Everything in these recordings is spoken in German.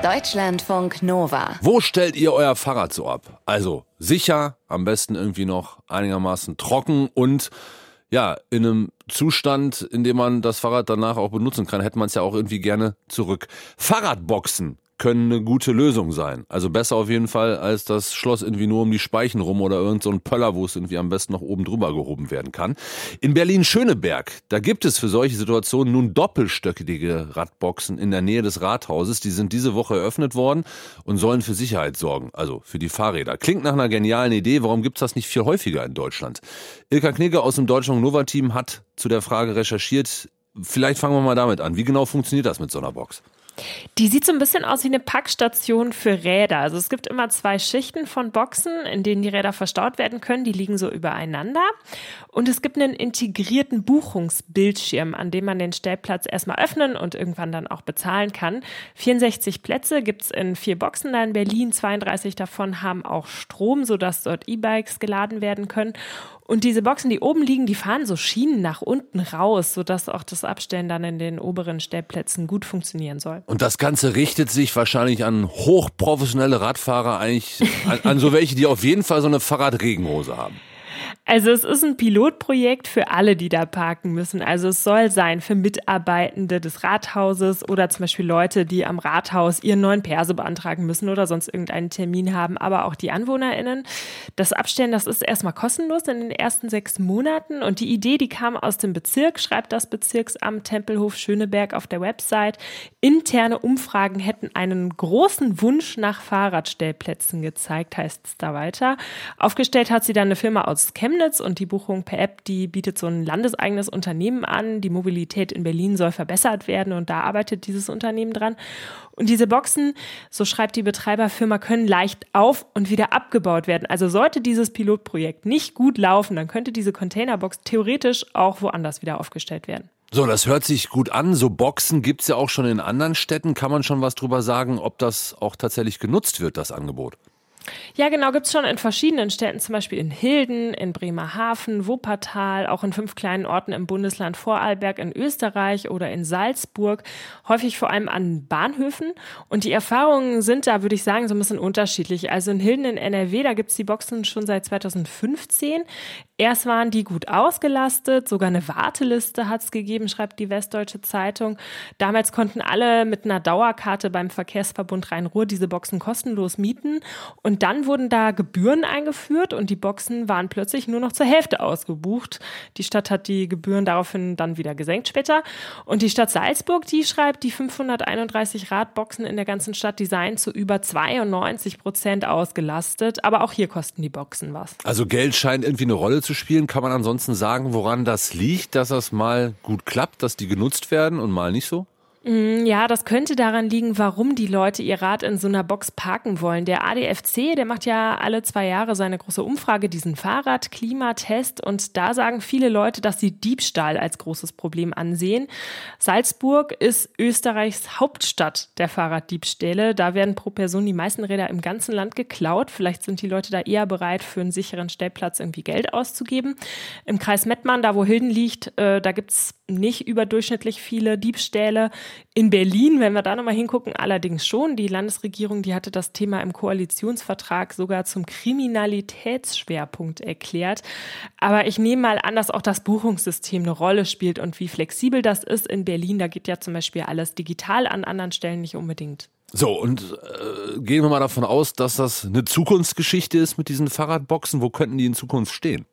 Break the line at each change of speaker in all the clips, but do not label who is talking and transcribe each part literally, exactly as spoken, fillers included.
Deutschlandfunk Nova.
Wo stellt ihr euer Fahrrad so ab? Also sicher, am besten irgendwie noch einigermaßen trocken und ja, in einem Zustand, in dem man das Fahrrad danach auch benutzen kann, hätte man es ja auch irgendwie gerne zurück. Fahrradboxen können eine gute Lösung sein. Also besser auf jeden Fall als das Schloss irgendwie nur um die Speichen rum oder irgend so ein Pöller, wo es irgendwie am besten noch oben drüber gehoben werden kann. In Berlin-Schöneberg, da gibt es für solche Situationen nun doppelstöckige Radboxen in der Nähe des Rathauses. Die sind diese Woche eröffnet worden und sollen für Sicherheit sorgen, also für die Fahrräder. Klingt nach einer genialen Idee. Warum gibt's das nicht viel häufiger in Deutschland? Ilka Knigge aus dem Deutschlandfunk-Nova-Team hat zu der Frage recherchiert. Vielleicht fangen wir mal damit an. Wie genau funktioniert das mit so einer Box?
Die sieht so ein bisschen aus wie eine Packstation für Räder. Also es gibt immer zwei Schichten von Boxen, in denen die Räder verstaut werden können. Die liegen so übereinander. Und es gibt einen integrierten Buchungsbildschirm, an dem man den Stellplatz erstmal öffnen und irgendwann dann auch bezahlen kann. vierundsechzig Plätze gibt es in vier Boxen da in Berlin. zweiunddreißig davon haben auch Strom, sodass dort E-Bikes geladen werden können. Und diese Boxen, die oben liegen, die fahren so Schienen nach unten raus, sodass auch das Abstellen dann in den oberen Stellplätzen gut funktionieren soll.
Und das Ganze richtet sich wahrscheinlich an hochprofessionelle Radfahrer, eigentlich an, an so welche, die auf jeden Fall so eine Fahrradregenhose haben.
Also es ist ein Pilotprojekt für alle, die da parken müssen. Also es soll sein für Mitarbeitende des Rathauses oder zum Beispiel Leute, die am Rathaus ihren neuen Perso beantragen müssen oder sonst irgendeinen Termin haben, aber auch die AnwohnerInnen. Das Abstellen, das ist erstmal kostenlos in den ersten sechs Monaten und die Idee, die kam aus dem Bezirk, schreibt das Bezirksamt Tempelhof Schöneberg auf der Website. Interne Umfragen hätten einen großen Wunsch nach Fahrradstellplätzen gezeigt, heißt es da weiter. Aufgestellt hat sie dann eine Firma aus Chemnitz und die Buchung per App, die bietet so ein landeseigenes Unternehmen an. Die Mobilität in Berlin soll verbessert werden und da arbeitet dieses Unternehmen dran. Und diese Boxen, so schreibt die Betreiberfirma, können leicht auf- und wieder abgebaut werden. Also sollte dieses Pilotprojekt nicht gut laufen, dann könnte diese Containerbox theoretisch auch woanders wieder aufgestellt werden.
So, das hört sich gut an. So Boxen gibt's ja auch schon in anderen Städten. Kann man schon was drüber sagen, ob das auch tatsächlich genutzt wird, das Angebot?
Ja, genau, gibt's schon in verschiedenen Städten, zum Beispiel in Hilden, in Bremerhaven, Wuppertal, auch in fünf kleinen Orten im Bundesland Vorarlberg in Österreich oder in Salzburg, häufig vor allem an Bahnhöfen. Und die Erfahrungen sind da, würde ich sagen, so ein bisschen unterschiedlich. Also in Hilden in N R W, da gibt's die Boxen schon seit zweitausendfünfzehn. Erst waren die gut ausgelastet, sogar eine Warteliste hat's gegeben, schreibt die Westdeutsche Zeitung. Damals konnten alle mit einer Dauerkarte beim Verkehrsverbund Rhein-Ruhr diese Boxen kostenlos mieten. Und dann wurden da Gebühren eingeführt und die Boxen waren plötzlich nur noch zur Hälfte ausgebucht. Die Stadt hat die Gebühren daraufhin dann wieder gesenkt später. Und die Stadt Salzburg, die schreibt, die fünfhunderteinunddreißig Radboxen in der ganzen Stadt, die seien zu über zweiundneunzig Prozent ausgelastet. Aber auch hier kosten die Boxen was.
Also Geld scheint irgendwie eine Rolle zu spielen. Kann man ansonsten sagen, woran das liegt, dass das mal gut klappt, dass die genutzt werden und mal nicht so?
Ja, das könnte daran liegen, warum die Leute ihr Rad in so einer Box parken wollen. Der A D F C, der macht ja alle zwei Jahre seine große Umfrage, diesen Fahrrad-Klimatest. Und da sagen viele Leute, dass sie Diebstahl als großes Problem ansehen. Salzburg ist Österreichs Hauptstadt der Fahrraddiebstähle. Da werden pro Person die meisten Räder im ganzen Land geklaut. Vielleicht sind die Leute da eher bereit, für einen sicheren Stellplatz irgendwie Geld auszugeben. Im Kreis Mettmann, da wo Hilden liegt, äh, da gibt's nicht überdurchschnittlich viele Diebstähle. In Berlin, wenn wir da nochmal hingucken, allerdings schon. Die Landesregierung, die hatte das Thema im Koalitionsvertrag sogar zum Kriminalitätsschwerpunkt erklärt. Aber ich nehme mal an, dass auch das Buchungssystem eine Rolle spielt und wie flexibel das ist in Berlin. Da geht ja zum Beispiel alles digital, an anderen Stellen nicht unbedingt.
So, und äh, gehen wir mal davon aus, dass das eine Zukunftsgeschichte ist mit diesen Fahrradboxen. Wo könnten die in Zukunft stehen?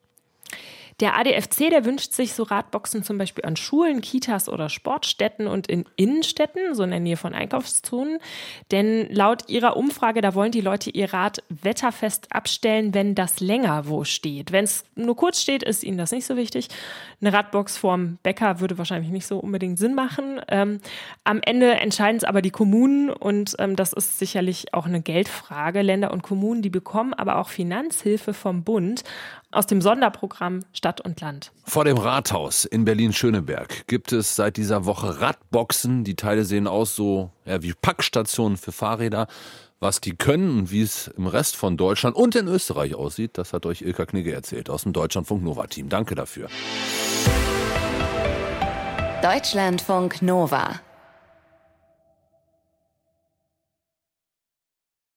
Der A D F C, der wünscht sich so Radboxen zum Beispiel an Schulen, Kitas oder Sportstätten und in Innenstädten, so in der Nähe von Einkaufszonen. Denn laut ihrer Umfrage, da wollen die Leute ihr Rad wetterfest abstellen, wenn das länger wo steht. Wenn es nur kurz steht, ist ihnen das nicht so wichtig. Eine Radbox vorm Bäcker würde wahrscheinlich nicht so unbedingt Sinn machen. Ähm, am Ende entscheiden es aber die Kommunen und ähm, das ist sicherlich auch eine Geldfrage. Länder und Kommunen, die bekommen aber auch Finanzhilfe vom Bund aus dem Sonderprogramm Stadt und Land.
Vor dem Rathaus in Berlin-Schöneberg gibt es seit dieser Woche Radboxen. Die Teile sehen aus so ja, wie Packstationen für Fahrräder. Was die können und wie es im Rest von Deutschland und in Österreich aussieht, das hat euch Ilka Knigge erzählt aus dem Deutschlandfunk Nova-Team. Danke dafür.
Deutschlandfunk Nova.